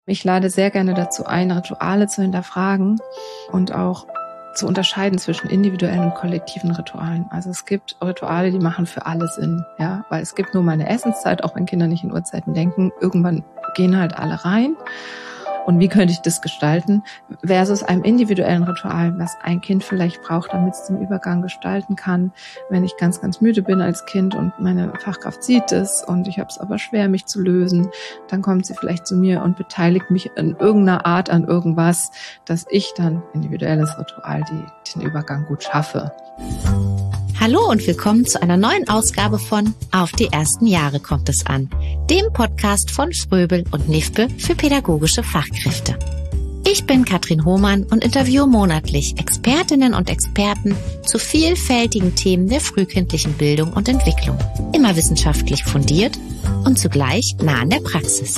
Ich lade sehr gerne dazu ein, Rituale zu hinterfragen und auch zu unterscheiden zwischen individuellen und kollektiven Ritualen. Also es gibt Rituale, die machen für alle Sinn, ja, weil es gibt nur mal eine Essenszeit, auch wenn Kinder nicht in Uhrzeiten denken. Irgendwann gehen halt alle rein. Und wie könnte ich das gestalten? Versus einem individuellen Ritual, was ein Kind vielleicht braucht, damit es den Übergang gestalten kann. Wenn ich ganz, ganz müde bin als Kind und meine Fachkraft sieht es und ich habe es aber schwer, mich zu lösen, dann kommt sie vielleicht zu mir und beteiligt mich in irgendeiner Art an irgendwas, dass ich dann individuelles Ritual den Übergang gut schaffe. Hallo und willkommen zu einer neuen Ausgabe von Auf die ersten Jahre kommt es an, dem Podcast von Fröbel und Nifpe für pädagogische Fachkräfte. Ich bin Katrin Hohmann und interviewe monatlich Expertinnen und Experten zu vielfältigen Themen der frühkindlichen Bildung und Entwicklung. Immer wissenschaftlich fundiert und zugleich nah an der Praxis.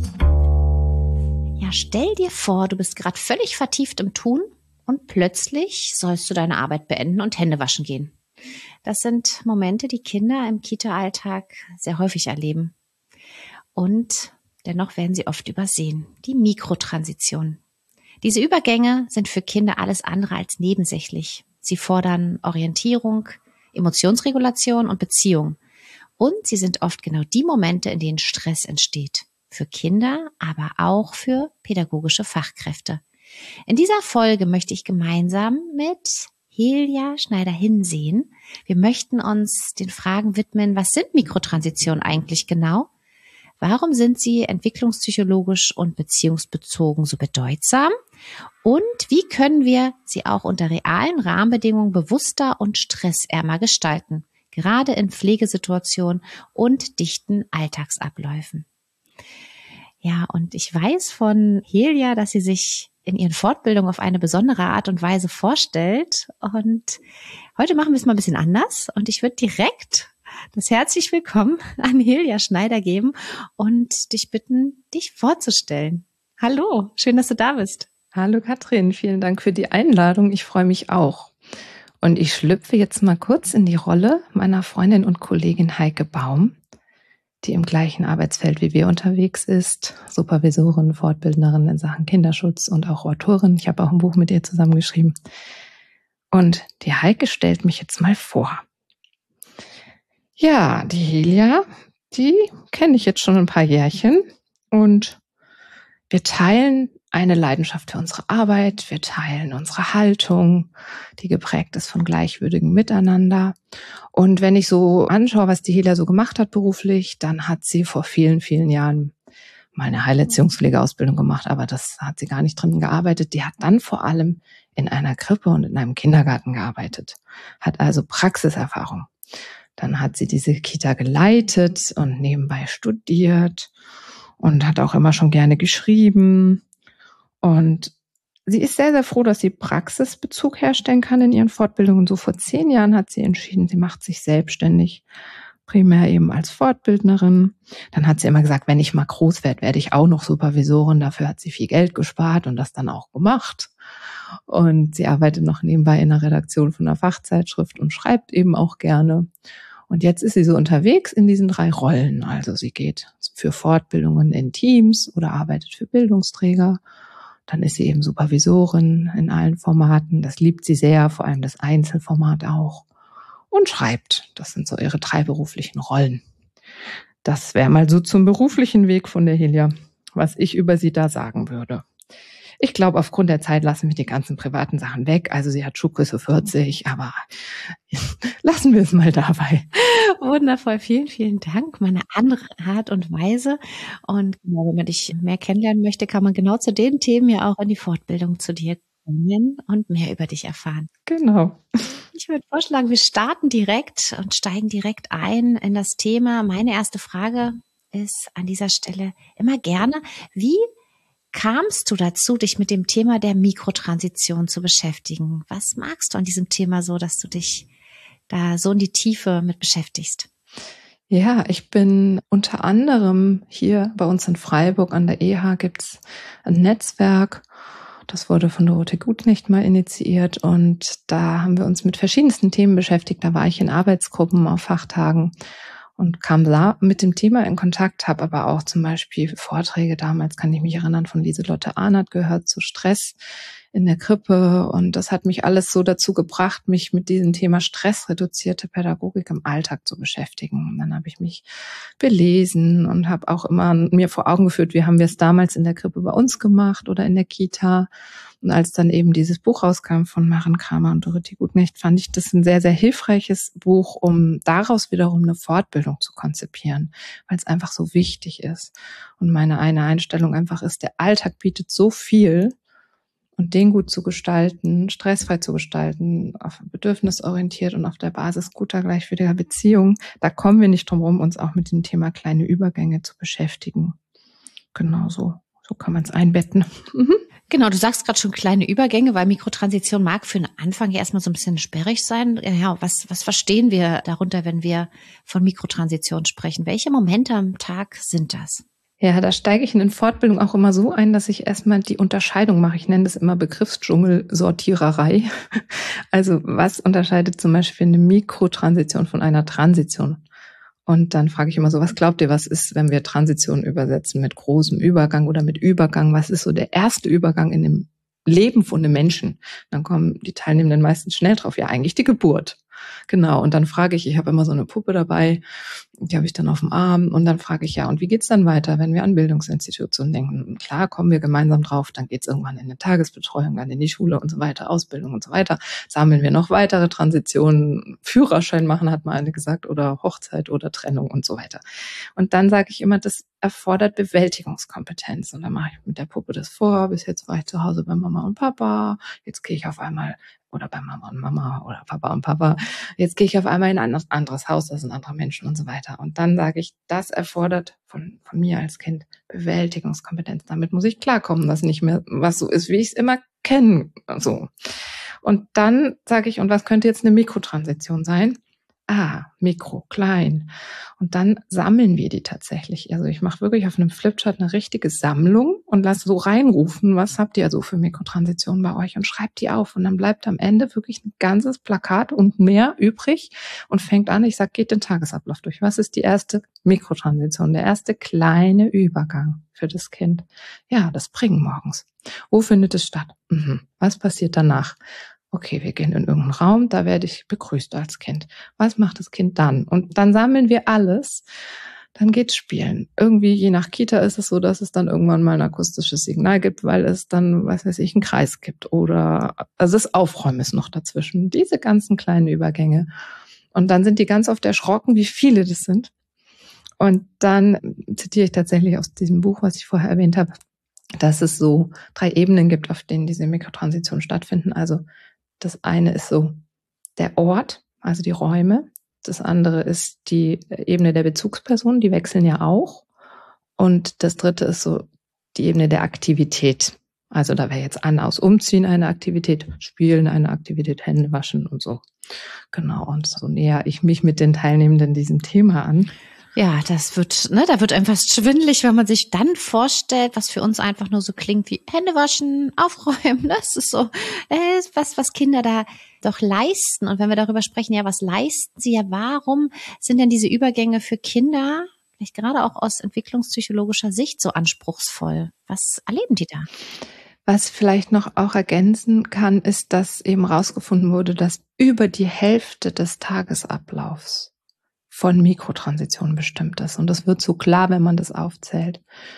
Ja, stell dir vor, du bist gerade völlig vertieft im Tun und plötzlich sollst du deine Arbeit beenden und Hände waschen gehen. Das sind Momente, die Kinder im Kita-Alltag sehr häufig erleben. Und dennoch werden sie oft übersehen. Die Mikrotransition. Diese Übergänge sind für Kinder alles andere als nebensächlich. Sie fordern Orientierung, Emotionsregulation und Beziehung. Und sie sind oft genau die Momente, in denen Stress entsteht. Für Kinder, aber auch für pädagogische Fachkräfte. In dieser Folge möchte ich gemeinsam mit Helia Schneider-Hinsehen. Wir möchten uns den Fragen widmen, was sind Mikrotransitionen eigentlich genau? Warum sind sie entwicklungspsychologisch und beziehungsbezogen so bedeutsam? Und wie können wir sie auch unter realen Rahmenbedingungen bewusster und stressärmer gestalten, gerade in Pflegesituationen und dichten Alltagsabläufen? Ja, und ich weiß von Helia, dass sie sich in ihren Fortbildungen auf eine besondere Art und Weise vorstellt. Und heute machen wir es mal ein bisschen anders. Und ich würde direkt das herzlich willkommen an Helia Schneider geben und dich bitten, dich vorzustellen. Hallo, schön, dass du da bist. Hallo Katrin, vielen Dank für die Einladung. Ich freue mich auch. Und ich schlüpfe jetzt mal kurz in die Rolle meiner Freundin und Kollegin Heike Baum, die im gleichen Arbeitsfeld wie wir unterwegs ist, Supervisorin, Fortbildnerin in Sachen Kinderschutz und auch Autorin. Ich habe auch ein Buch mit ihr zusammengeschrieben. Und die Heike stellt mich jetzt mal vor. Ja, die Helia, die kenne ich jetzt schon ein paar Jährchen und wir teilen eine Leidenschaft für unsere Arbeit, wir teilen unsere Haltung, die geprägt ist von gleichwürdigem Miteinander. Und wenn ich so anschaue, was die Helia so gemacht hat beruflich, dann hat sie vor vielen, vielen Jahren mal eine Heilerziehungspflegeausbildung gemacht, aber das hat sie gar nicht drin gearbeitet. Die hat dann vor allem in einer Krippe und in einem Kindergarten gearbeitet, hat also Praxiserfahrung. Dann hat sie diese Kita geleitet und nebenbei studiert und hat auch immer schon gerne geschrieben. Und sie ist sehr, sehr froh, dass sie Praxisbezug herstellen kann in ihren Fortbildungen. So vor 10 Jahren hat sie entschieden, sie macht sich selbstständig, primär eben als Fortbildnerin. Dann hat sie immer gesagt, wenn ich mal groß werde, werde ich auch noch Supervisorin. Dafür hat sie viel Geld gespart und das dann auch gemacht. Und sie arbeitet noch nebenbei in der Redaktion von einer Fachzeitschrift und schreibt eben auch gerne. Und jetzt ist sie so unterwegs in diesen 3 Rollen. Also sie geht für Fortbildungen in Teams oder arbeitet für Bildungsträger. Dann ist sie eben Supervisorin in allen Formaten. Das liebt sie sehr, vor allem das Einzelformat auch. Und schreibt. Das sind so ihre 3 beruflichen Rollen. Das wäre mal so zum beruflichen Weg von der Helia, was ich über sie da sagen würde. Ich glaube, aufgrund der Zeit lassen wir die ganzen privaten Sachen weg. Also sie hat Schuhgröße 40, aber lassen wir es mal dabei. Wundervoll, vielen, vielen Dank. Meine andere Art und Weise. Und genau, wenn man dich mehr kennenlernen möchte, kann man genau zu den Themen ja auch in die Fortbildung zu dir kommen und mehr über dich erfahren. Genau. Ich würde vorschlagen, wir starten direkt und steigen direkt ein in das Thema. Meine erste Frage ist an dieser Stelle immer gerne, wie kamst du dazu, dich mit dem Thema der Mikrotransition zu beschäftigen? Was magst du an diesem Thema so, dass du dich da so in die Tiefe mit beschäftigst? Ja, ich bin unter anderem hier bei uns in Freiburg an der EH gibt's ein Netzwerk. Das wurde von Dorothee Gutknecht mal initiiert und da haben wir uns mit verschiedensten Themen beschäftigt. Da war ich in Arbeitsgruppen auf Fachtagen und kam da mit dem Thema in Kontakt, habe aber auch zum Beispiel Vorträge damals, kann ich mich erinnern, von Lieselotte Arnert gehört zu Stress in der Krippe, und das hat mich alles so dazu gebracht, mich mit diesem Thema stressreduzierte Pädagogik im Alltag zu beschäftigen. Und dann habe ich mich belesen und habe auch immer mir vor Augen geführt, wie haben wir es damals in der Krippe bei uns gemacht oder in der Kita. Und als dann eben dieses Buch rauskam von Maren Kramer und Dorothee Gutknecht, fand ich das ein sehr, sehr hilfreiches Buch, um daraus wiederum eine Fortbildung zu konzipieren, weil es einfach so wichtig ist. Und meine eine Einstellung einfach ist, der Alltag bietet so viel, und den gut zu gestalten, stressfrei zu gestalten, bedürfnisorientiert und auf der Basis guter, gleichwürdiger Beziehungen, da kommen wir nicht drum rum, uns auch mit dem Thema kleine Übergänge zu beschäftigen. Genau so kann man es einbetten. Genau, du sagst gerade schon kleine Übergänge, weil Mikrotransition mag für den Anfang ja erstmal so ein bisschen sperrig sein. Ja, was verstehen wir darunter, wenn wir von Mikrotransition sprechen? Welche Momente am Tag sind das? Ja, da steige ich in den Fortbildungen auch immer so ein, dass ich erstmal die Unterscheidung mache. Ich nenne das immer Begriffsdschungel-Sortiererei. Also was unterscheidet zum Beispiel eine Mikrotransition von einer Transition? Und dann frage ich immer so, was glaubt ihr, was ist, wenn wir Transition übersetzen mit großem Übergang oder mit Übergang? Was ist so der erste Übergang in dem Leben von einem Menschen? Dann kommen die Teilnehmenden meistens schnell drauf, ja, eigentlich die Geburt. Genau, und dann frage ich habe immer so eine Puppe dabei, die habe ich dann auf dem Arm, und dann frage ich, ja, und wie geht's dann weiter, wenn wir an Bildungsinstitutionen denken? Und klar, kommen wir gemeinsam drauf, dann geht's irgendwann in eine Tagesbetreuung, dann in die Schule und so weiter, Ausbildung und so weiter. Sammeln wir noch weitere Transitionen, Führerschein machen, hat mal eine gesagt, oder Hochzeit oder Trennung und so weiter. Und dann sage ich immer, das erfordert Bewältigungskompetenz. Und dann mache ich mit der Puppe das vor, bis jetzt war ich zu Hause bei Mama und Papa, jetzt gehe ich auf einmal, oder bei Mama und Mama oder Papa und Papa, jetzt gehe ich auf einmal in ein anderes Haus, das sind andere Menschen und so weiter. Und dann sage ich, das erfordert von mir als Kind Bewältigungskompetenz. Damit muss ich klarkommen, dass nicht mehr was so ist, wie ich es immer kenne. So. Und dann sage ich, und was könnte jetzt eine Mikrotransition sein? Mikro, klein. Und dann sammeln wir die tatsächlich. Also ich mache wirklich auf einem Flipchart eine richtige Sammlung und lasse so reinrufen, was habt ihr so für Mikrotransitionen bei euch, und schreibt die auf. Und dann bleibt am Ende wirklich ein ganzes Plakat und mehr übrig und fängt an, ich sage, geht den Tagesablauf durch. Was ist die erste Mikrotransition, der erste kleine Übergang für das Kind? Ja, das Bringen morgens. Wo findet es statt? Was passiert danach? Okay, wir gehen in irgendeinen Raum, da werde ich begrüßt als Kind. Was macht das Kind dann? Und dann sammeln wir alles, dann geht's spielen. Irgendwie, je nach Kita ist es so, dass es dann irgendwann mal ein akustisches Signal gibt, weil es dann, was weiß ich, einen Kreis gibt. Oder, also das Aufräumen ist noch dazwischen. Diese ganzen kleinen Übergänge. Und dann sind die ganz oft erschrocken, wie viele das sind. Und dann zitiere ich tatsächlich aus diesem Buch, was ich vorher erwähnt habe, dass es so 3 Ebenen gibt, auf denen diese Mikrotransitionen stattfinden. Also das eine ist so der Ort, also die Räume. Das andere ist die Ebene der Bezugspersonen, die wechseln ja auch. Und das dritte ist so die Ebene der Aktivität. Also da wäre jetzt aus Umziehen eine Aktivität, Spielen eine Aktivität, Hände waschen und so. Genau, und so näher ich mich mit den Teilnehmenden diesem Thema an. Ja, da wird einem fast schwindelig, wenn man sich dann vorstellt, was für uns einfach nur so klingt wie Hände waschen, aufräumen. Das ist so, was Kinder da doch leisten. Und wenn wir darüber sprechen, ja, was leisten sie? Ja, warum sind denn diese Übergänge für Kinder, vielleicht gerade auch aus entwicklungspsychologischer Sicht, so anspruchsvoll? Was erleben die da? Was vielleicht noch auch ergänzen kann, ist, dass eben rausgefunden wurde, dass über die Hälfte des Tagesablaufs von Mikrotransitionen bestimmt ist. Und das wird so klar, wenn man das aufzählt.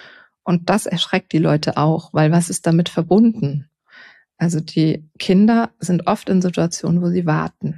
Und das erschreckt die Leute auch, weil was ist damit verbunden? Also die Kinder sind oft in Situationen, wo sie warten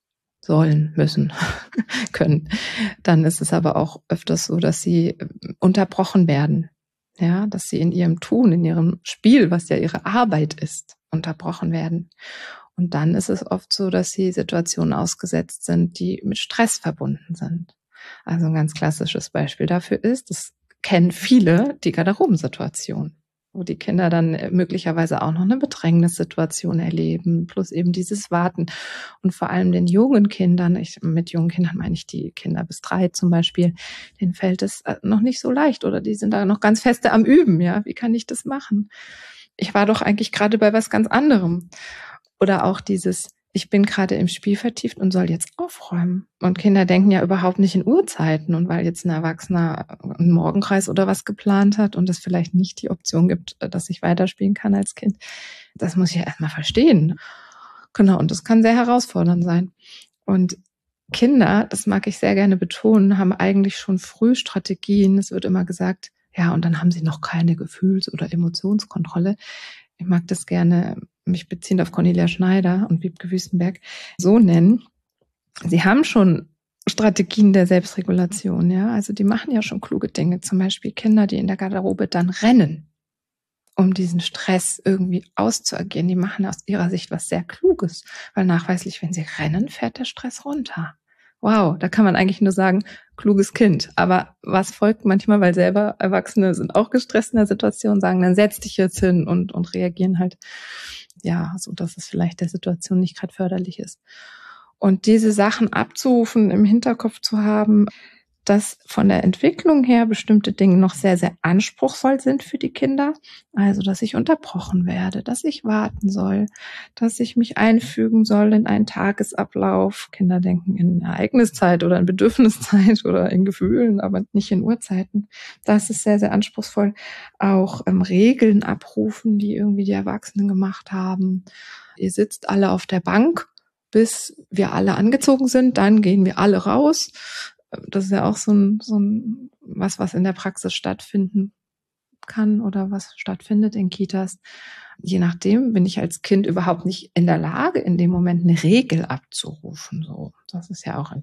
sollen, müssen, können. Dann ist es aber auch öfters so, dass sie unterbrochen werden. Ja, dass sie in ihrem Tun, in ihrem Spiel, was ja ihre Arbeit ist, unterbrochen werden. Und dann ist es oft so, dass sie Situationen ausgesetzt sind, die mit Stress verbunden sind. Also ein ganz klassisches Beispiel dafür ist, das kennen viele, die Garderobensituation, wo die Kinder dann möglicherweise auch noch eine Bedrängnissituation erleben, plus eben dieses Warten. Und vor allem den jungen Kindern, mit jungen Kindern meine ich die Kinder bis 3 zum Beispiel, denen fällt es noch nicht so leicht oder die sind da noch ganz feste am Üben. Ja, wie kann ich das machen? Ich war doch eigentlich gerade bei was ganz anderem. Oder auch dieses ich bin gerade im Spiel vertieft und soll jetzt aufräumen. Und Kinder denken ja überhaupt nicht in Uhrzeiten. Und weil jetzt ein Erwachsener einen Morgenkreis oder was geplant hat und es vielleicht nicht die Option gibt, dass ich weiterspielen kann als Kind, das muss ich ja erstmal verstehen. Genau, und das kann sehr herausfordernd sein. Und Kinder, das mag ich sehr gerne betonen, haben eigentlich schon früh Strategien. Es wird immer gesagt, ja, und dann haben sie noch keine Gefühls- oder Emotionskontrolle. Ich mag das gerne, mich beziehend auf Cornelia Schneider und Wiebke Wüstenberg, so nennen. Sie haben schon Strategien der Selbstregulation, ja. Also die machen ja schon kluge Dinge. Zum Beispiel Kinder, die in der Garderobe dann rennen, um diesen Stress irgendwie auszuagieren. Die machen aus ihrer Sicht was sehr Kluges, weil nachweislich, wenn sie rennen, fährt der Stress runter. Wow, da kann man eigentlich nur sagen, kluges Kind. Aber was folgt manchmal, weil selber Erwachsene sind auch gestresst in der Situation, sagen, dann setz dich jetzt hin und reagieren halt, ja, so dass es vielleicht der Situation nicht gerade förderlich ist. Und diese Sachen abzurufen, im Hinterkopf zu haben, dass von der Entwicklung her bestimmte Dinge noch sehr, sehr anspruchsvoll sind für die Kinder. Also, dass ich unterbrochen werde, dass ich warten soll, dass ich mich einfügen soll in einen Tagesablauf. Kinder denken in Ereigniszeit oder in Bedürfniszeit oder in Gefühlen, aber nicht in Uhrzeiten. Das ist sehr, sehr anspruchsvoll. Auch Regeln abrufen, die irgendwie die Erwachsenen gemacht haben. Ihr sitzt alle auf der Bank, bis wir alle angezogen sind, dann gehen wir alle raus. Das ist ja auch so ein was in der Praxis stattfinden kann oder was stattfindet in Kitas. Je nachdem bin ich als Kind überhaupt nicht in der Lage, in dem Moment eine Regel abzurufen. So, das ist ja auch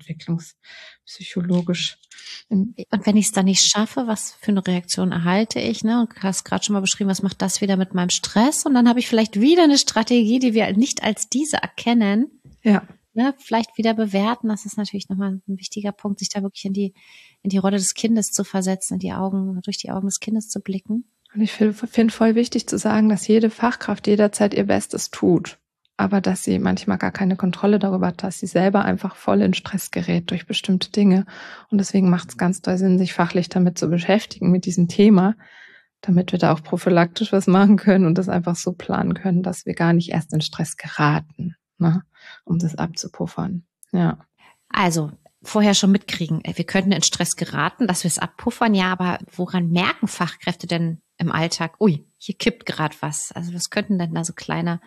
entwicklungspsychologisch. Und wenn ich es dann nicht schaffe, was für eine Reaktion erhalte ich? Ne? Du hast gerade schon mal beschrieben, was macht das wieder mit meinem Stress? Und dann habe ich vielleicht wieder eine Strategie, die wir nicht als diese erkennen. Ja. Ne, vielleicht wieder bewerten, das ist natürlich nochmal ein wichtiger Punkt, sich da wirklich in die Rolle des Kindes zu versetzen, durch die Augen des Kindes zu blicken. Und ich finde voll wichtig zu sagen, dass jede Fachkraft jederzeit ihr Bestes tut, aber dass sie manchmal gar keine Kontrolle darüber hat, dass sie selber einfach voll in Stress gerät durch bestimmte Dinge. Und deswegen macht es ganz doll Sinn, sich fachlich damit zu beschäftigen, mit diesem Thema, damit wir da auch prophylaktisch was machen können und das einfach so planen können, dass wir gar nicht erst in Stress geraten, ne, um das abzupuffern. Ja. Also vorher schon mitkriegen, wir könnten in Stress geraten, dass wir es abpuffern, ja, aber woran merken Fachkräfte denn im Alltag, ui, hier kippt gerade was? Also was könnten denn da so kleine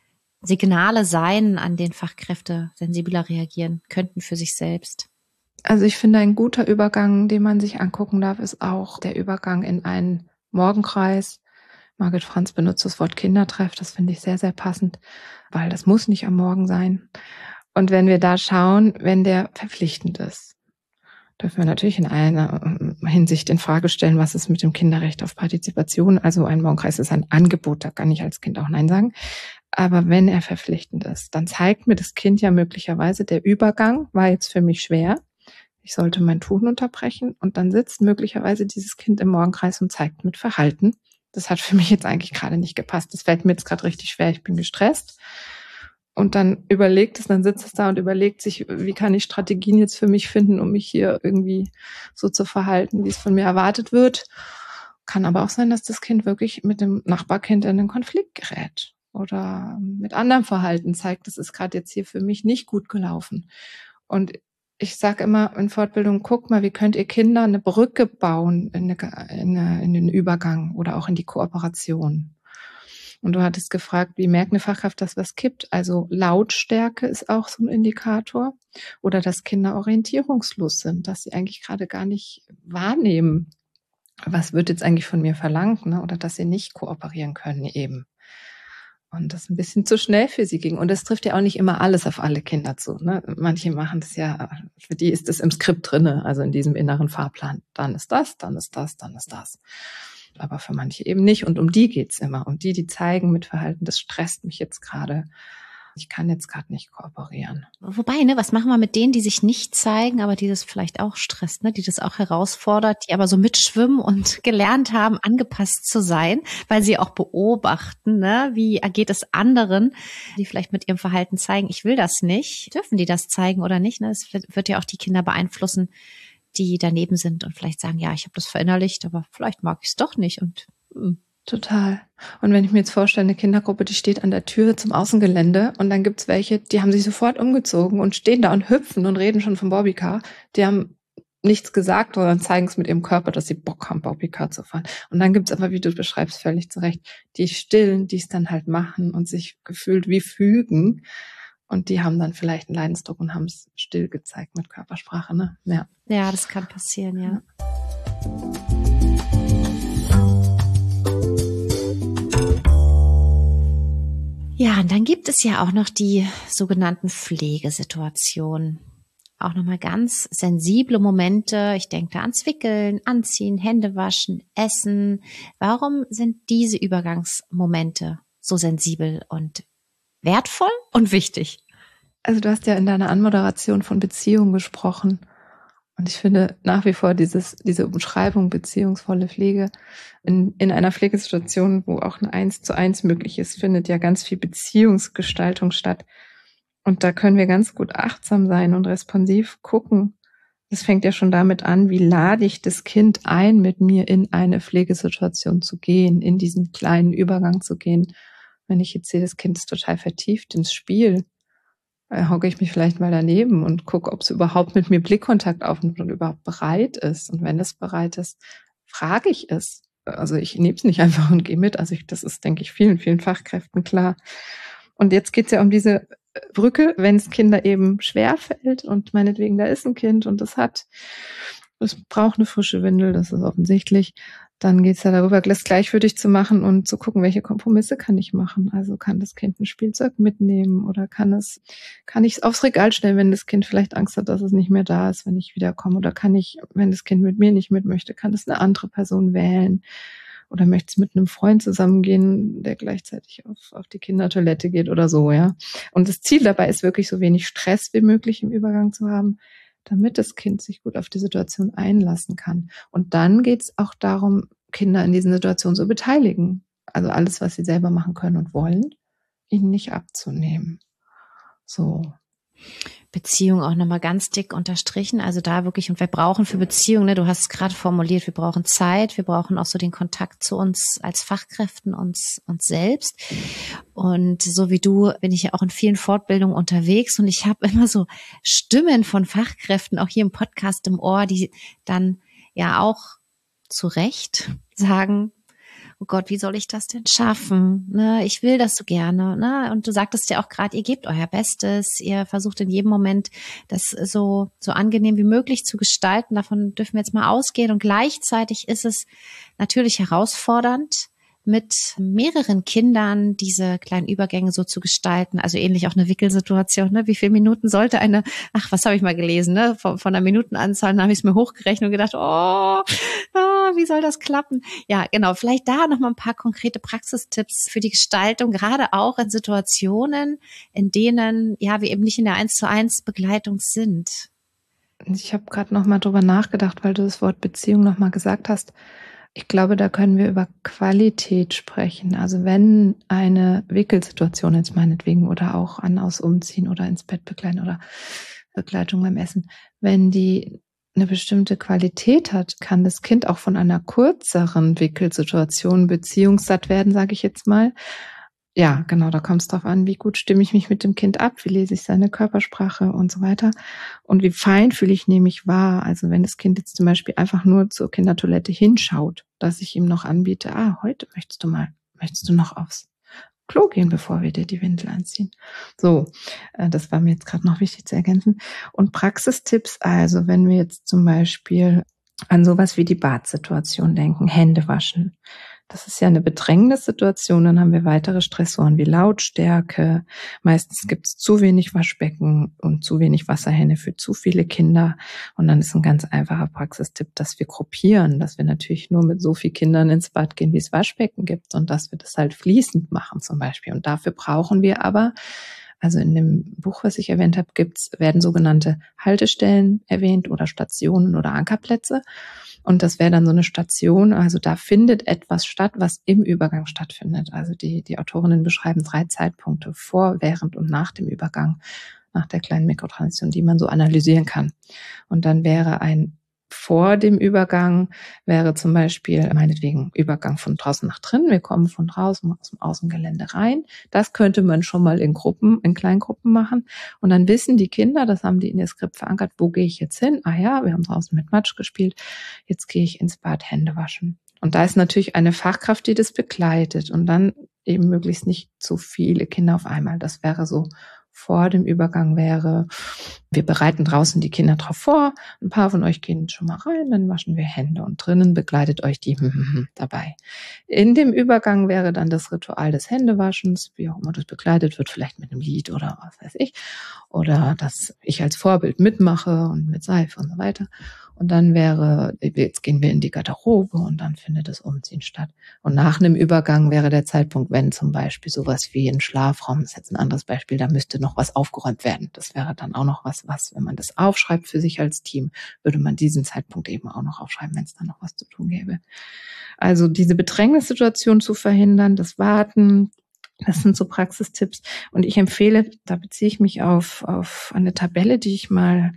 Signale sein, an denen Fachkräfte sensibler reagieren könnten für sich selbst? Also ich finde, ein guter Übergang, den man sich angucken darf, ist auch der Übergang in einen Morgenkreis. Margit Franz benutzt das Wort Kindertreff, das finde ich sehr, sehr passend, weil das muss nicht am Morgen sein. Und wenn wir da schauen, wenn der verpflichtend ist, dürfen wir natürlich in einer Hinsicht in Frage stellen, was ist mit dem Kinderrecht auf Partizipation. Also ein Morgenkreis ist ein Angebot, da kann ich als Kind auch Nein sagen. Aber wenn er verpflichtend ist, dann zeigt mir das Kind ja möglicherweise, der Übergang war jetzt für mich schwer. Ich sollte mein Tun unterbrechen und dann sitzt möglicherweise dieses Kind im Morgenkreis und zeigt mit Verhalten. Das hat für mich jetzt eigentlich gerade nicht gepasst. Das fällt mir jetzt gerade richtig schwer. Ich bin gestresst. Und dann dann sitzt es da und überlegt sich, wie kann ich Strategien jetzt für mich finden, um mich hier irgendwie so zu verhalten, wie es von mir erwartet wird. Kann aber auch sein, dass das Kind wirklich mit dem Nachbarkind in einen Konflikt gerät oder mit anderem Verhalten zeigt, das ist gerade jetzt hier für mich nicht gut gelaufen. Und ich sage immer in Fortbildung, guck mal, wie könnt ihr Kinder eine Brücke bauen in den Übergang oder auch in die Kooperation. Und du hattest gefragt, wie merkt eine Fachkraft, dass was kippt? Also Lautstärke ist auch so ein Indikator. Oder dass Kinder orientierungslos sind, dass sie eigentlich gerade gar nicht wahrnehmen, was wird jetzt eigentlich von mir verlangt, ne? Oder dass sie nicht kooperieren können eben. Und das ein bisschen zu schnell für sie ging. Und das trifft ja auch nicht immer alles auf alle Kinder zu. Ne? Manche machen das ja, für die ist das im Skript drinne, also in diesem inneren Fahrplan. Dann ist das, dann ist das, dann ist das. Aber für manche eben nicht. Und um die geht's immer. Um die zeigen mit Verhalten, das stresst mich jetzt gerade. Ich kann jetzt gerade nicht kooperieren. Wobei, ne, was machen wir mit denen, die sich nicht zeigen, aber die das vielleicht auch stresst, ne, die das auch herausfordert, die aber so mitschwimmen und gelernt haben, angepasst zu sein, weil sie auch beobachten, ne, wie ergeht es anderen, die vielleicht mit ihrem Verhalten zeigen, ich will das nicht. Dürfen die das zeigen oder nicht? Ne? Es wird ja auch die Kinder beeinflussen, die daneben sind und vielleicht sagen, ja, ich habe das verinnerlicht, aber vielleicht mag ich es doch nicht und Total. Und wenn ich mir jetzt vorstelle, eine Kindergruppe, die steht an der Tür zum Außengelände und dann gibt's welche, die haben sich sofort umgezogen und stehen da und hüpfen und reden schon vom Bobbycar. Die haben nichts gesagt, sondern zeigen es mit ihrem Körper, dass sie Bock haben, Bobbycar zu fahren. Und dann gibt's aber, wie du beschreibst, völlig zu Recht, die Stillen, die es dann halt machen und sich gefühlt wie fügen. Und die haben dann vielleicht einen Leidensdruck und haben es still gezeigt mit Körpersprache, ne? Ja. Ja, das kann passieren, ja. Ja, und dann gibt es ja auch noch die sogenannten Pflegesituationen. Auch nochmal ganz sensible Momente. Ich denke da ans Wickeln, Anziehen, Hände waschen, Essen. Warum sind diese Übergangsmomente so sensibel und wertvoll und wichtig? Also du hast ja in deiner Anmoderation von Beziehung gesprochen. Und ich finde nach wie vor diese Umschreibung beziehungsvolle Pflege in einer Pflegesituation, wo auch ein 1:1 möglich ist, findet ja ganz viel Beziehungsgestaltung statt. Und da können wir ganz gut achtsam sein und responsiv gucken. Das fängt ja schon damit an, wie lade ich das Kind ein, mit mir in eine Pflegesituation zu gehen, in diesen kleinen Übergang zu gehen. Wenn ich jetzt sehe, das Kind ist total vertieft ins Spiel, hocke ich mich vielleicht mal daneben und gucke, ob es überhaupt mit mir Blickkontakt aufnimmt und überhaupt bereit ist. Und wenn es bereit ist, frage ich es. Also ich nehme es nicht einfach und gehe mit. Also das ist, denke ich, vielen, vielen Fachkräften klar. Und jetzt geht es ja um diese Brücke, wenn es Kinder eben schwerfällt und meinetwegen da ist ein Kind und es braucht eine frische Windel, das ist offensichtlich. Dann geht es ja darüber, das gleichwürdig zu machen und zu gucken, welche Kompromisse kann ich machen. Also kann das Kind ein Spielzeug mitnehmen oder kann ich es aufs Regal stellen, wenn das Kind vielleicht Angst hat, dass es nicht mehr da ist, wenn ich wiederkomme. Oder kann ich, wenn das Kind mit mir nicht mit möchte, kann es eine andere Person wählen. Oder möchte es mit einem Freund zusammengehen, der gleichzeitig auf die Kindertoilette geht oder so, ja. Und das Ziel dabei ist wirklich so wenig Stress wie möglich im Übergang zu haben, damit das Kind sich gut auf die Situation einlassen kann. Und dann geht es auch darum, Kinder in diesen Situationen zu beteiligen. Also alles, was sie selber machen können und wollen, ihnen nicht abzunehmen. So. Beziehung auch nochmal ganz dick unterstrichen. Also da wirklich, und wir brauchen für Beziehungen, ne, du hast es gerade formuliert, wir brauchen Zeit, wir brauchen auch so den Kontakt zu uns als Fachkräften, uns selbst. Und so wie du bin ich ja auch in vielen Fortbildungen unterwegs und ich habe immer so Stimmen von Fachkräften, auch hier im Podcast im Ohr, die dann ja auch zu Recht sagen, oh Gott, wie soll ich das denn schaffen? Ne, ich will das so gerne. Ne? Und du sagtest ja auch gerade, ihr gebt euer Bestes, ihr versucht in jedem Moment, das so angenehm wie möglich zu gestalten. Davon dürfen wir jetzt mal ausgehen. Und gleichzeitig ist es natürlich herausfordernd, mit mehreren Kindern diese kleinen Übergänge so zu gestalten, also ähnlich auch eine Wickelsituation, ne? Wie viele Minuten sollte was habe ich mal gelesen, ne? Von der Minutenanzahl, dann habe ich es mir hochgerechnet und gedacht, wie soll das klappen? Ja, genau, vielleicht da nochmal ein paar konkrete Praxistipps für die Gestaltung, gerade auch in Situationen, in denen ja wir eben nicht in der 1:1 Begleitung sind. Ich habe gerade nochmal drüber nachgedacht, weil du das Wort Beziehung nochmal gesagt hast. Ich glaube, da können wir über Qualität sprechen. Also wenn eine Wickelsituation jetzt meinetwegen oder auch aus Umziehen oder ins Bett begleiten oder Begleitung beim Essen, wenn die eine bestimmte Qualität hat, kann das Kind auch von einer kürzeren Wickelsituation beziehungssatt werden, sage ich jetzt mal. Ja, genau, da kommt es drauf an, wie gut stimme ich mich mit dem Kind ab, wie lese ich seine Körpersprache und so weiter und wie feinfühlig nehme ich wahr. Also wenn das Kind jetzt zum Beispiel einfach nur zur Kindertoilette hinschaut, dass ich ihm noch anbiete, heute möchtest du noch aufs Klo gehen, bevor wir dir die Windel anziehen. So, das war mir jetzt gerade noch wichtig zu ergänzen. Und Praxistipps, also wenn wir jetzt zum Beispiel an sowas wie die Badsituation denken, Hände waschen. Das ist ja eine Bedrängnissituation, dann haben wir weitere Stressoren wie Lautstärke. Meistens gibt es zu wenig Waschbecken und zu wenig Wasserhähne für zu viele Kinder. Und dann ist ein ganz einfacher Praxistipp, dass wir gruppieren, dass wir natürlich nur mit so vielen Kindern ins Bad gehen, wie es Waschbecken gibt und dass wir das halt fließend machen zum Beispiel. Und dafür brauchen wir aber, also in dem Buch, was ich erwähnt habe, werden sogenannte Haltestellen erwähnt oder Stationen oder Ankerplätze. Und das wäre dann so eine Station, also da findet etwas statt, was im Übergang stattfindet. Also die Autorinnen beschreiben 3 Zeitpunkte vor, während und nach dem Übergang, nach der kleinen Mikrotransition, die man so analysieren kann. Und dann wäre ein vor dem Übergang wäre zum Beispiel meinetwegen Übergang von draußen nach drinnen. Wir kommen von draußen aus dem Außengelände rein. Das könnte man schon mal in Kleingruppen machen. Und dann wissen die Kinder, das haben die in ihr Skript verankert, wo gehe ich jetzt hin? Ah ja, wir haben draußen mit Matsch gespielt. Jetzt gehe ich ins Bad Hände waschen. Und da ist natürlich eine Fachkraft, die das begleitet. Und dann eben möglichst nicht zu viele Kinder auf einmal. Das wäre so vor dem Übergang wäre, wir bereiten draußen die Kinder drauf vor, ein paar von euch gehen schon mal rein, dann waschen wir Hände und drinnen begleitet euch die dabei. In dem Übergang wäre dann das Ritual des Händewaschens, wie auch immer das begleitet wird, vielleicht mit einem Lied oder was weiß ich, oder dass ich als Vorbild mitmache und mit Seife und so weiter. Und dann jetzt gehen wir in die Garderobe und dann findet das Umziehen statt. Und nach einem Übergang wäre der Zeitpunkt, wenn zum Beispiel sowas wie ein Schlafraum, das ist jetzt ein anderes Beispiel, da müsste noch was aufgeräumt werden. Das wäre dann auch noch was, wenn man das aufschreibt für sich als Team, würde man diesen Zeitpunkt eben auch noch aufschreiben, wenn es dann noch was zu tun gäbe. Also diese Bedrängnissituation zu verhindern, das Warten, das sind so Praxistipps. Und ich empfehle, da beziehe ich mich auf eine Tabelle, die ich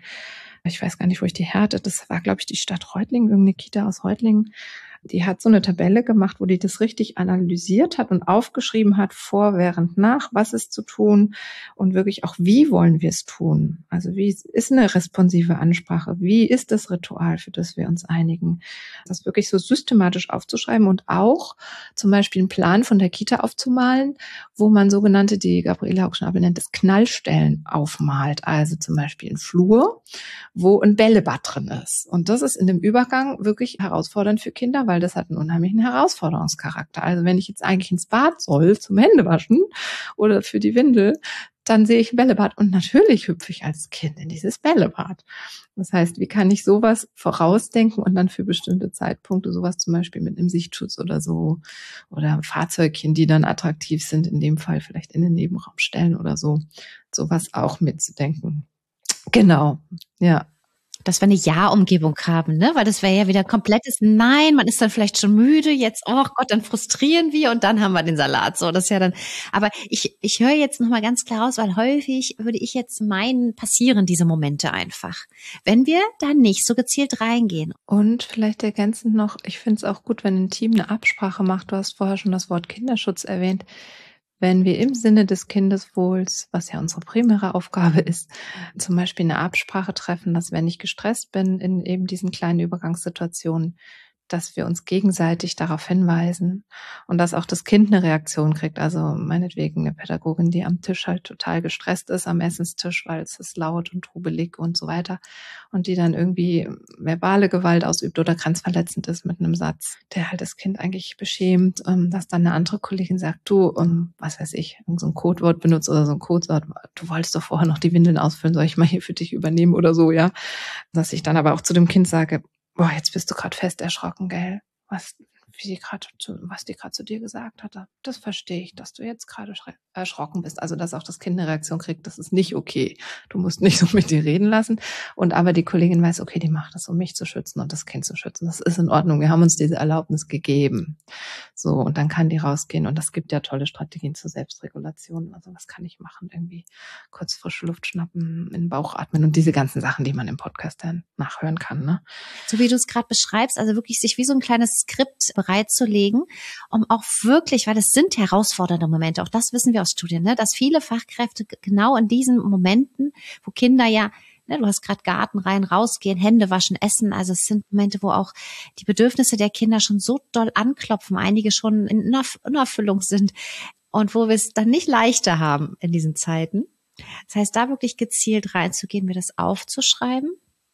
weiß gar nicht, wo ich die hatte, das war, glaube ich, die Stadt Reutlingen, irgendeine Kita aus Reutlingen, die hat so eine Tabelle gemacht, wo die das richtig analysiert hat und aufgeschrieben hat, vor, während, nach, was ist zu tun und wirklich auch, wie wollen wir es tun? Also wie ist eine responsive Ansprache? Wie ist das Ritual, für das wir uns einigen? Das wirklich so systematisch aufzuschreiben und auch zum Beispiel einen Plan von der Kita aufzumalen, wo man sogenannte, die Gabriele Haugschnabel nennt, das Knallstellen aufmalt. Also zum Beispiel ein Flur, wo ein Bällebad drin ist. Und das ist in dem Übergang wirklich herausfordernd für Kinder, weil das hat einen unheimlichen Herausforderungscharakter. Also wenn ich jetzt eigentlich ins Bad soll zum Händewaschen oder für die Windel, dann sehe ich ein Bällebad und natürlich hüpfe ich als Kind in dieses Bällebad. Das heißt, wie kann ich sowas vorausdenken und dann für bestimmte Zeitpunkte sowas zum Beispiel mit einem Sichtschutz oder so oder Fahrzeugchen, die dann attraktiv sind, in dem Fall vielleicht in den Nebenraum stellen oder so, sowas auch mitzudenken. Genau, ja. Dass wir eine Ja-Umgebung haben, ne? Weil das wäre ja wieder komplettes Nein, man ist dann vielleicht schon müde, jetzt, oh Gott, dann frustrieren wir und dann haben wir den Salat. So, das ist ja dann, aber ich höre jetzt nochmal ganz klar raus, weil häufig würde ich jetzt meinen, passieren diese Momente einfach. Wenn wir da nicht so gezielt reingehen. Und vielleicht ergänzend noch, ich finde es auch gut, wenn ein Team eine Absprache macht. Du hast vorher schon das Wort Kinderschutz erwähnt. Wenn wir im Sinne des Kindeswohls, was ja unsere primäre Aufgabe ist, zum Beispiel eine Absprache treffen, dass wenn ich gestresst bin in eben diesen kleinen Übergangssituationen, dass wir uns gegenseitig darauf hinweisen und dass auch das Kind eine Reaktion kriegt. Also meinetwegen eine Pädagogin, die am Tisch halt total gestresst ist, am Essenstisch, weil es ist laut und trubelig und so weiter und die dann irgendwie verbale Gewalt ausübt oder grenzverletzend ist mit einem Satz, der halt das Kind eigentlich beschämt, dass dann eine andere Kollegin sagt, du, was weiß ich, so ein Codewort benutzt oder so ein Codewort, du wolltest doch vorher noch die Windeln ausfüllen, soll ich mal hier für dich übernehmen oder so, ja. Dass ich dann aber auch zu dem Kind sage, boah, jetzt bist du gerade fest erschrocken, gell? Was die gerade zu dir gesagt hat, das verstehe ich, dass du jetzt gerade erschrocken bist. Also, dass auch das Kind eine Reaktion kriegt, das ist nicht okay. Du musst nicht so mit dir reden lassen. Und aber die Kollegin weiß, okay, die macht das, um mich zu schützen und das Kind zu schützen. Das ist in Ordnung. Wir haben uns diese Erlaubnis gegeben. So, und dann kann die rausgehen. Und das gibt ja tolle Strategien zur Selbstregulation. Also, was kann ich machen? Irgendwie kurz frische Luft schnappen, in den Bauch atmen und diese ganzen Sachen, die man im Podcast dann nachhören kann, ne? So wie du es gerade beschreibst, also wirklich sich wie so ein kleines Skript bereitzulegen, um auch wirklich, weil das sind herausfordernde Momente, auch das wissen wir aus Studien, ne, dass viele Fachkräfte genau in diesen Momenten, wo Kinder ja, ne, du hast gerade Garten rein, rausgehen, Hände waschen, essen, also es sind Momente, wo auch die Bedürfnisse der Kinder schon so doll anklopfen, einige schon in Unerfüllung sind und wo wir es dann nicht leichter haben in diesen Zeiten. Das heißt, da wirklich gezielt reinzugehen, mir das aufzuschreiben.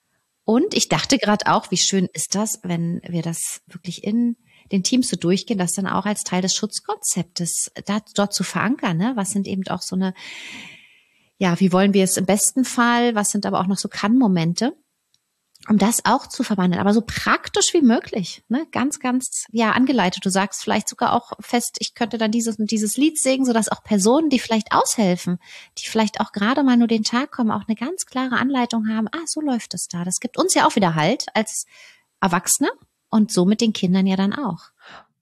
Und ich dachte gerade auch, wie schön ist das, wenn wir das wirklich in den Teams so durchgehen, das dann auch als Teil des Schutzkonzeptes dort zu verankern, ne? Was sind eben auch so eine, ja, wie wollen wir es im besten Fall, was sind aber auch noch so Kann-Momente, um das auch zu verwandeln, aber so praktisch wie möglich, ne? Ganz, ganz, ja, angeleitet. Du sagst vielleicht sogar auch fest, ich könnte dann dieses und dieses Lied singen, sodass auch Personen, die vielleicht aushelfen, die vielleicht auch gerade mal nur den Tag kommen, auch eine ganz klare Anleitung haben, so läuft es da. Das gibt uns ja auch wieder Halt als Erwachsene und so mit den Kindern ja dann auch.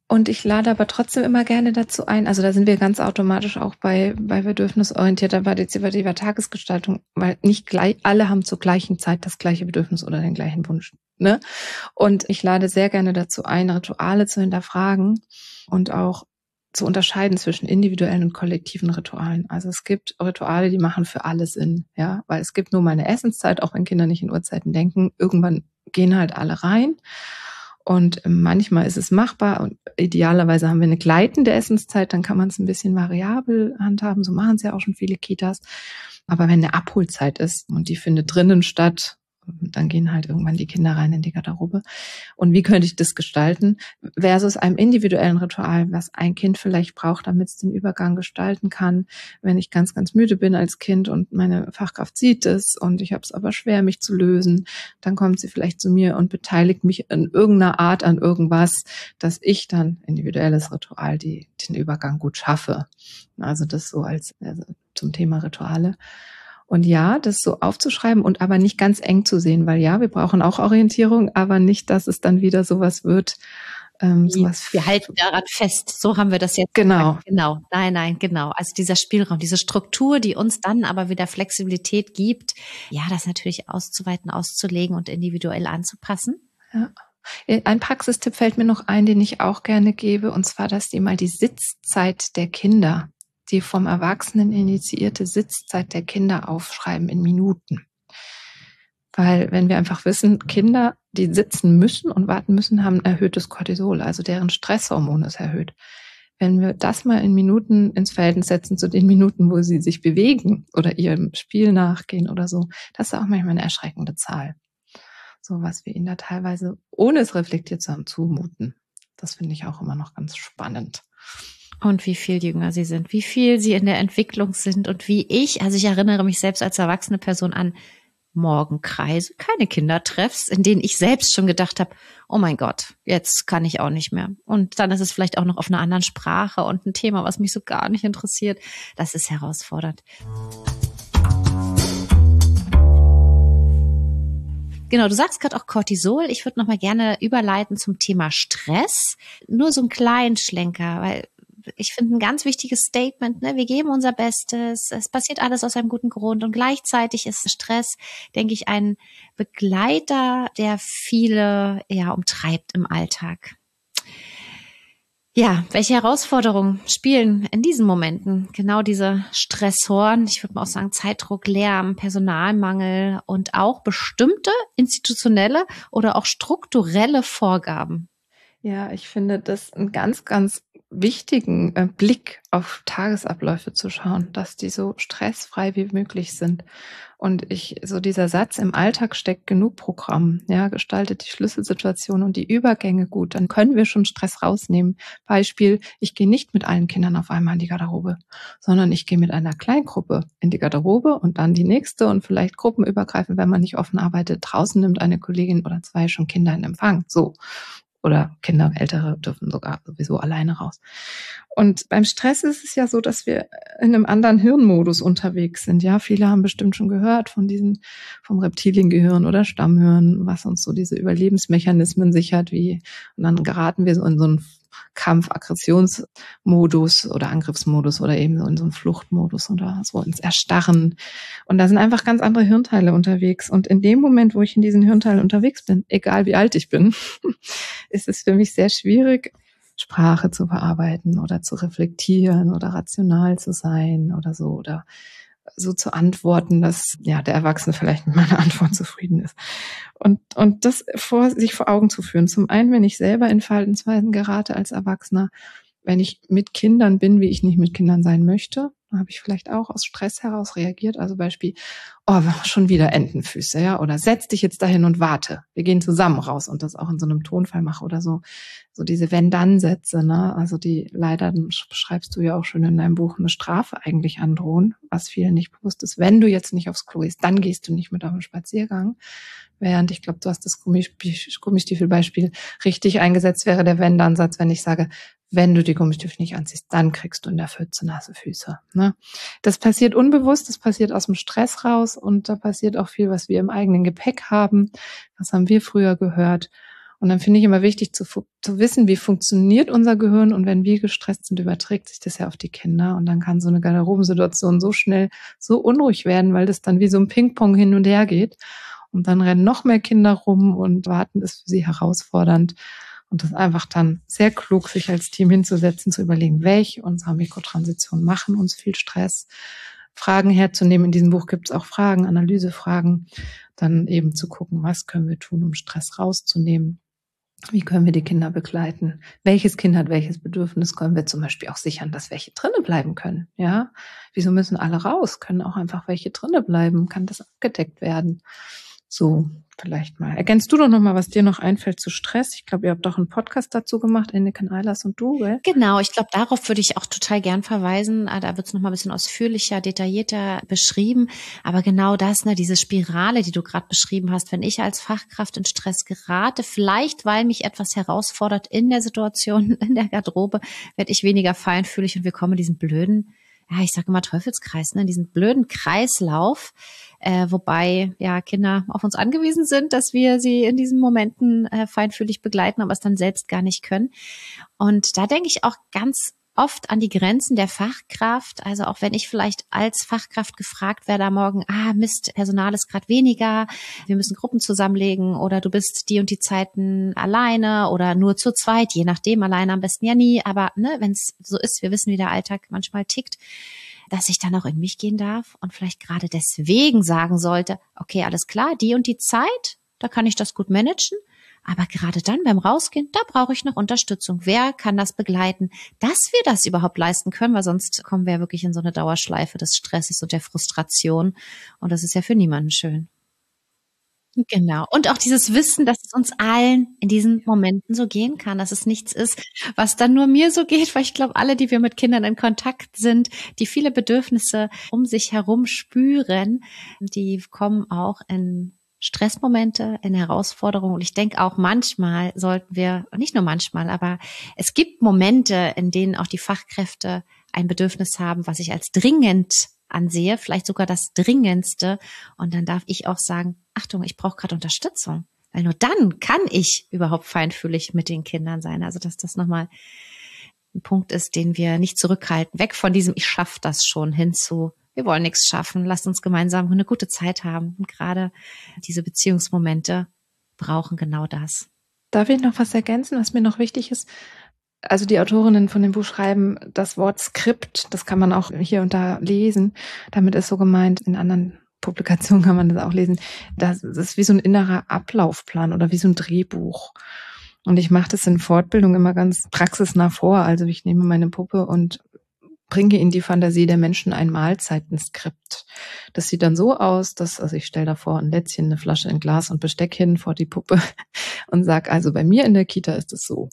Und ich lade aber trotzdem immer gerne dazu ein, also da sind wir ganz automatisch auch bei bedürfnisorientierter partizipativer Tagesgestaltung, weil nicht gleich, alle haben zur gleichen Zeit das gleiche Bedürfnis oder den gleichen Wunsch, ne? Und ich lade sehr gerne dazu ein, Rituale zu hinterfragen und auch zu unterscheiden zwischen individuellen und kollektiven Ritualen. Also es gibt Rituale, die machen für alle Sinn, ja, weil es gibt nur mal eine Essenszeit, auch wenn Kinder nicht in Uhrzeiten denken, irgendwann gehen halt alle rein. Und manchmal ist es machbar und idealerweise haben wir eine gleitende Essenszeit, dann kann man es ein bisschen variabel handhaben. So machen es ja auch schon viele Kitas. Aber wenn eine Abholzeit ist und die findet drinnen statt, dann gehen halt irgendwann die Kinder rein in die Garderobe. Und wie könnte ich das gestalten? Versus einem individuellen Ritual, was ein Kind vielleicht braucht, damit es den Übergang gestalten kann. Wenn ich ganz, ganz müde bin als Kind und meine Fachkraft sieht es und ich habe es aber schwer, mich zu lösen, dann kommt sie vielleicht zu mir und beteiligt mich in irgendeiner Art an irgendwas, dass ich dann individuelles Ritual den Übergang gut schaffe. Also das so als zum Thema Rituale. Und ja, das so aufzuschreiben und aber nicht ganz eng zu sehen, weil ja, wir brauchen auch Orientierung, aber nicht, dass es dann wieder sowas wird. Wir halten daran fest. So haben wir das jetzt genau gesagt. Genau. Nein, genau. Also dieser Spielraum, diese Struktur, die uns dann aber wieder Flexibilität gibt, ja, das natürlich auszuweiten, auszulegen und individuell anzupassen. Ja. Ein Praxistipp fällt mir noch ein, den ich auch gerne gebe, und zwar, dass die mal die Sitzzeit der Kinder, die vom Erwachsenen initiierte Sitzzeit der Kinder aufschreiben in Minuten. Weil wenn wir einfach wissen, Kinder, die sitzen müssen und warten müssen, haben ein erhöhtes Cortisol, also deren Stresshormon ist erhöht. Wenn wir das mal in Minuten ins Verhältnis setzen zu den Minuten, wo sie sich bewegen oder ihrem Spiel nachgehen oder so, das ist auch manchmal eine erschreckende Zahl. So was wir ihnen da teilweise, ohne es reflektiert zu haben, zumuten. Das finde ich auch immer noch ganz spannend. Und wie viel jünger sie sind, wie viel sie in der Entwicklung sind und wie ich erinnere mich selbst als erwachsene Person an Morgenkreise, keine Kindertreffs, in denen ich selbst schon gedacht habe, oh mein Gott, jetzt kann ich auch nicht mehr. Und dann ist es vielleicht auch noch auf einer anderen Sprache und ein Thema, was mich so gar nicht interessiert. Das ist herausfordernd. Genau, du sagst gerade auch Cortisol. Ich würde noch mal gerne überleiten zum Thema Stress. Nur so einen kleinen Schlenker, weil ich finde ein ganz wichtiges Statement, ne? Wir geben unser Bestes, es passiert alles aus einem guten Grund und gleichzeitig ist Stress, denke ich, ein Begleiter, der viele umtreibt im Alltag. Ja, welche Herausforderungen spielen in diesen Momenten genau diese Stressoren? Ich würde mal auch sagen Zeitdruck, Lärm, Personalmangel und auch bestimmte institutionelle oder auch strukturelle Vorgaben. Ja, ich finde das einen ganz, ganz wichtigen Blick auf Tagesabläufe zu schauen, dass die so stressfrei wie möglich sind. Und dieser Satz, im Alltag steckt genug Programm, ja, gestaltet die Schlüsselsituation und die Übergänge gut, dann können wir schon Stress rausnehmen. Beispiel, ich gehe nicht mit allen Kindern auf einmal in die Garderobe, sondern ich gehe mit einer Kleingruppe in die Garderobe und dann die nächste und vielleicht gruppenübergreifend, wenn man nicht offen arbeitet, draußen nimmt eine Kollegin oder zwei schon Kinder in Empfang, so. Oder Kinder, Ältere dürfen sogar sowieso alleine raus. Und beim Stress ist es ja so, dass wir in einem anderen Hirnmodus unterwegs sind. Ja, viele haben bestimmt schon gehört vom Reptiliengehirn oder Stammhirn, was uns so diese Überlebensmechanismen sichert, und dann geraten wir so in so einen Kampf-Aggressionsmodus oder Angriffsmodus oder eben so in so einen Fluchtmodus oder so ins Erstarren. Und da sind einfach ganz andere Hirnteile unterwegs. Und in dem Moment, wo ich in diesen Hirnteilen unterwegs bin, egal wie alt ich bin, ist es für mich sehr schwierig, Sprache zu verarbeiten oder zu reflektieren oder rational zu sein oder so zu antworten, dass der Erwachsene vielleicht mit meiner Antwort zufrieden ist. Und das sich vor Augen zu führen. Zum einen, wenn ich selber in Verhaltensweisen gerate als Erwachsener, wenn ich mit Kindern bin, wie ich nicht mit Kindern sein möchte, habe ich vielleicht auch aus Stress heraus reagiert. Also Beispiel, schon wieder Entenfüße, ja, oder setz dich jetzt dahin und warte. Wir gehen zusammen raus und das auch in so einem Tonfall mache oder so. So diese Wenn-Dann-Sätze, ne? Also die leider, beschreibst du ja auch schon in deinem Buch, eine Strafe eigentlich androhen, was vielen nicht bewusst ist. Wenn du jetzt nicht aufs Klo gehst, dann gehst du nicht mit auf den Spaziergang. Während ich glaube, du hast das Gummistiefelbeispiel richtig eingesetzt, wäre der Wenn-Dann-Satz, wenn ich sage, wenn du die Gummistiefel nicht anziehst, dann kriegst du in der Pfütze nasse Füße. Ne? Das passiert unbewusst, das passiert aus dem Stress raus und da passiert auch viel, was wir im eigenen Gepäck haben. Das haben wir früher gehört. Und dann finde ich immer wichtig zu wissen, wie funktioniert unser Gehirn, und wenn wir gestresst sind, überträgt sich das ja auf die Kinder, und dann kann so eine Garderobensituation so schnell so unruhig werden, weil das dann wie so ein Ping-Pong hin und her geht, und dann rennen noch mehr Kinder rum und warten ist für sie herausfordernd. Und das ist einfach dann sehr klug, sich als Team hinzusetzen, zu überlegen, welche unserer Mikrotransitionen machen uns viel Stress, Fragen herzunehmen. In diesem Buch gibt es auch Fragen, Analysefragen, dann eben zu gucken, was können wir tun, um Stress rauszunehmen. Wie können wir die Kinder begleiten? Welches Kind hat welches Bedürfnis? Können wir zum Beispiel auch sichern, dass welche drinnen bleiben können? Ja, wieso müssen alle raus? Können auch einfach welche drinnen bleiben? Kann das abgedeckt werden? So, vielleicht mal. Ergänzt du doch noch mal, was dir noch einfällt zu Stress? Ich glaube, ihr habt doch einen Podcast dazu gemacht, Enneken Eilers und du, gell? Genau, ich glaube, darauf würde ich auch total gern verweisen. Da wird es noch mal ein bisschen ausführlicher, detaillierter beschrieben. Aber genau das, ne, diese Spirale, die du gerade beschrieben hast, wenn ich als Fachkraft in Stress gerate, vielleicht weil mich etwas herausfordert in der Situation, in der Garderobe, werde ich weniger feinfühlig und wir kommen in diesen blöden, ja, ich sage immer Teufelskreis, ne, in diesen blöden Kreislauf, wobei ja Kinder auf uns angewiesen sind, dass wir sie in diesen Momenten feinfühlig begleiten, aber es dann selbst gar nicht können. Und da denke ich auch ganz oft an die Grenzen der Fachkraft. Also auch wenn ich vielleicht als Fachkraft gefragt werde am Morgen, Mist, Personal ist gerade weniger, wir müssen Gruppen zusammenlegen oder du bist die und die Zeiten alleine oder nur zu zweit, je nachdem, alleine am besten ja nie. Aber ne, wenn es so ist, wir wissen, wie der Alltag manchmal tickt, dass ich dann auch in mich gehen darf und vielleicht gerade deswegen sagen sollte, okay, alles klar, die und die Zeit, da kann ich das gut managen. Aber gerade dann beim Rausgehen, da brauche ich noch Unterstützung. Wer kann das begleiten, dass wir das überhaupt leisten können? Weil sonst kommen wir ja wirklich in so eine Dauerschleife des Stresses und der Frustration. Und das ist ja für niemanden schön. Genau. Und auch dieses Wissen, dass es uns allen in diesen Momenten so gehen kann, dass es nichts ist, was dann nur mir so geht, weil ich glaube, alle, die wir mit Kindern in Kontakt sind, die viele Bedürfnisse um sich herum spüren, die kommen auch in Stressmomente, in Herausforderungen. Und ich denke auch manchmal sollten wir, nicht nur manchmal, aber es gibt Momente, in denen auch die Fachkräfte ein Bedürfnis haben, was ich als dringend ansehe, vielleicht sogar das Dringendste. Und dann darf ich auch sagen, Achtung, ich brauche gerade Unterstützung. Weil nur dann kann ich überhaupt feinfühlig mit den Kindern sein. Also dass das nochmal ein Punkt ist, den wir nicht zurückhalten. Weg von diesem, ich schaffe das schon, hin zu, wir wollen nichts schaffen, lasst uns gemeinsam eine gute Zeit haben. Und gerade diese Beziehungsmomente brauchen genau das. Darf ich noch was ergänzen, was mir noch wichtig ist? Also die Autorinnen von dem Buch schreiben, das Wort Skript, das kann man auch hier und da lesen. Damit ist so gemeint, in anderen Publikationen kann man das auch lesen. Das ist wie so ein innerer Ablaufplan oder wie so ein Drehbuch. Und ich mache das in Fortbildung immer ganz praxisnah vor. Also ich nehme meine Puppe und bringe in die Fantasie der Menschen ein Mahlzeitenskript. Das sieht dann so aus, dass, also ich stelle davor ein Lätzchen, eine Flasche, ein Glas und Besteck hin vor die Puppe und sage, also bei mir in der Kita ist es so.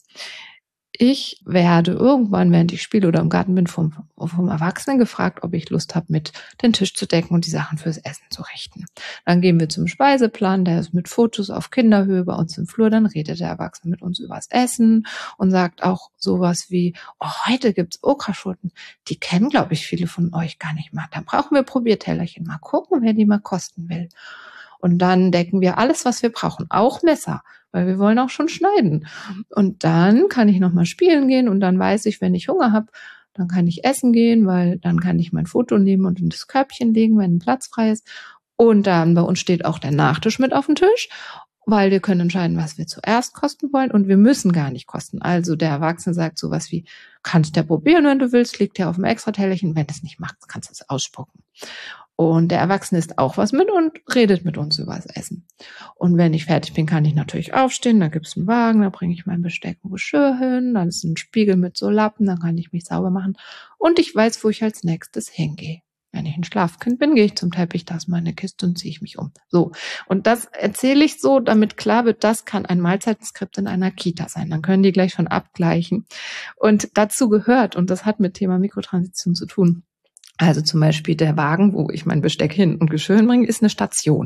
Ich werde irgendwann, während ich spiele oder im Garten bin, vom Erwachsenen gefragt, ob ich Lust habe, mit den Tisch zu decken und die Sachen fürs Essen zu richten. Dann gehen wir zum Speiseplan, der ist mit Fotos auf Kinderhöhe bei uns im Flur. Dann redet der Erwachsene mit uns übers Essen und sagt auch sowas wie, oh, heute gibt's Okraschoten. Die kennen, glaube ich, viele von euch gar nicht mal. Dann brauchen wir Probiertellerchen. Mal gucken, wer die mal kosten will. Und dann decken wir alles, was wir brauchen, auch Messer, weil wir wollen auch schon schneiden. Und dann kann ich nochmal spielen gehen und dann weiß ich, wenn ich Hunger habe, dann kann ich essen gehen, weil dann kann ich mein Foto nehmen und in das Körbchen legen, wenn ein Platz frei ist. Und dann bei uns steht auch der Nachtisch mit auf dem Tisch, weil wir können entscheiden, was wir zuerst kosten wollen und wir müssen gar nicht kosten. Also der Erwachsene sagt sowas wie, kannst du ja probieren, wenn du willst, liegt ja auf dem Extratellerchen, wenn du es nicht machst, kannst du es ausspucken. Und der Erwachsene isst auch was mit und redet mit uns über das Essen. Und wenn ich fertig bin, kann ich natürlich aufstehen. Da gibt's einen Wagen, da bringe ich mein Besteck und Geschirr hin. Dann ist ein Spiegel mit so Lappen, dann kann ich mich sauber machen. Und ich weiß, wo ich als nächstes hingehe. Wenn ich ein Schlafkind bin, gehe ich zum Teppich, da ist meine Kiste und ziehe ich mich um. So. Und das erzähle ich so, damit klar wird, das kann ein Mahlzeitenskript in einer Kita sein. Dann können die gleich schon abgleichen. Und dazu gehört, und das hat mit Thema Mikrotransition zu tun, also zum Beispiel der Wagen, wo ich mein Besteck hin und Geschirr hinbringe, ist eine Station.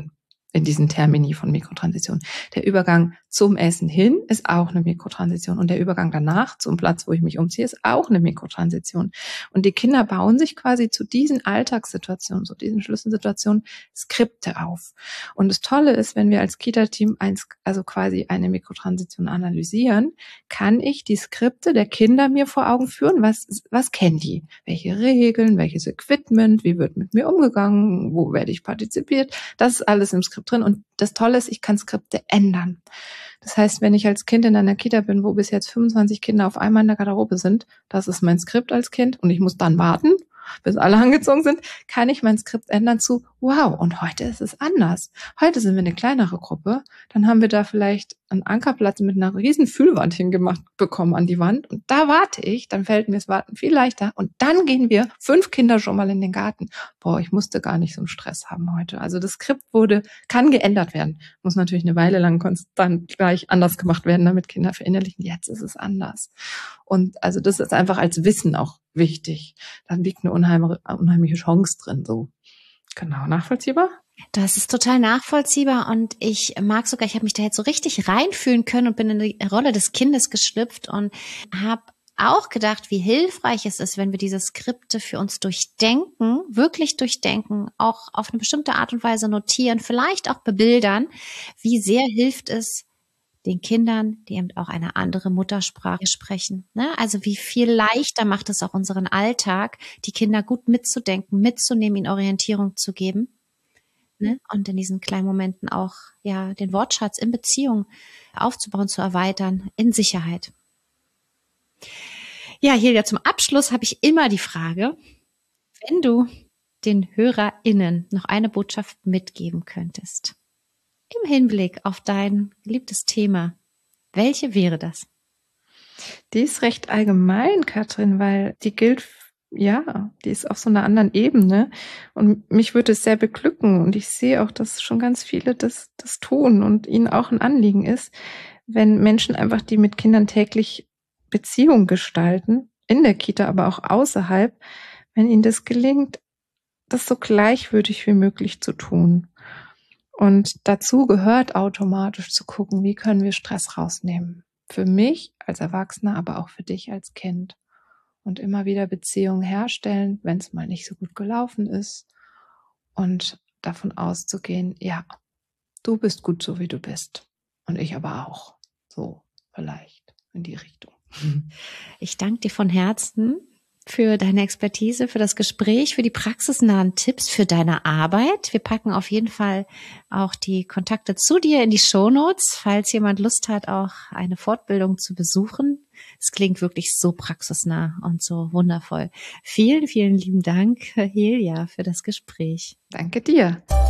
in diesen Termini von Mikrotransition. Der Übergang zum Essen hin ist auch eine Mikrotransition und der Übergang danach zum Platz, wo ich mich umziehe, ist auch eine Mikrotransition. Und die Kinder bauen sich quasi zu diesen Alltagssituationen, zu diesen Schlüsselsituationen Skripte auf. Und das Tolle ist, wenn wir als Kita-Team also quasi eine Mikrotransition analysieren, kann ich die Skripte der Kinder mir vor Augen führen. Was kennen die? Welche Regeln, welches Equipment, wie wird mit mir umgegangen, wo werde ich partizipiert? Das ist alles im Skript drin. Und das Tolle ist, ich kann Skripte ändern. Das heißt, wenn ich als Kind in einer Kita bin, wo bis jetzt 25 Kinder auf einmal in der Garderobe sind, das ist mein Skript als Kind und ich muss dann warten, bis alle angezogen sind, kann ich mein Skript ändern zu, wow, und heute ist es anders. Heute sind wir eine kleinere Gruppe, dann haben wir da vielleicht einen Ankerplatz mit einer riesen Fühlwand hingemacht bekommen an die Wand und da warte ich, dann fällt mir das Warten viel leichter und dann gehen wir 5 Kinder schon mal in den Garten. Boah, ich musste gar nicht so einen Stress haben heute. Also das Skript kann geändert werden. Muss natürlich eine Weile lang konstant gleich anders gemacht werden, damit Kinder verinnerlichen, jetzt ist es anders. Und also das ist einfach als Wissen auch wichtig. Da liegt eine unheimliche Chance drin, so. Genau, nachvollziehbar? Das ist total nachvollziehbar und ich habe mich da jetzt so richtig reinfühlen können und bin in die Rolle des Kindes geschlüpft und habe auch gedacht, wie hilfreich es ist, wenn wir diese Skripte für uns durchdenken, wirklich durchdenken, auch auf eine bestimmte Art und Weise notieren, vielleicht auch bebildern. Wie sehr hilft es den Kindern, die eben auch eine andere Muttersprache sprechen, ne? Also wie viel leichter macht es auch unseren Alltag, die Kinder gut mitzudenken, mitzunehmen, ihnen Orientierung zu geben, ne? Und in diesen kleinen Momenten auch ja den Wortschatz in Beziehung aufzubauen, zu erweitern, in Sicherheit. Ja, Hilja, zum Abschluss habe ich immer die Frage, wenn du den HörerInnen noch eine Botschaft mitgeben könntest, im Hinblick auf dein geliebtes Thema, welche wäre das? Die ist recht allgemein, Katrin, weil die gilt, ja, die ist auf so einer anderen Ebene und mich würde es sehr beglücken und ich sehe auch, dass schon ganz viele das tun und ihnen auch ein Anliegen ist, wenn Menschen einfach, die mit Kindern täglich Beziehung gestalten, in der Kita, aber auch außerhalb, wenn ihnen das gelingt, das so gleichwürdig wie möglich zu tun. Und dazu gehört automatisch zu gucken, wie können wir Stress rausnehmen. Für mich als Erwachsener, aber auch für dich als Kind. Und immer wieder Beziehungen herstellen, wenn es mal nicht so gut gelaufen ist. Und davon auszugehen, ja, du bist gut so, wie du bist. Und ich aber auch. So, vielleicht in die Richtung. Ich danke dir von Herzen für deine Expertise, für das Gespräch, für die praxisnahen Tipps, für deine Arbeit. Wir packen auf jeden Fall auch die Kontakte zu dir in die Shownotes, falls jemand Lust hat, auch eine Fortbildung zu besuchen. Es klingt wirklich so praxisnah und so wundervoll. Vielen, vielen lieben Dank, Hilja, für das Gespräch. Danke dir.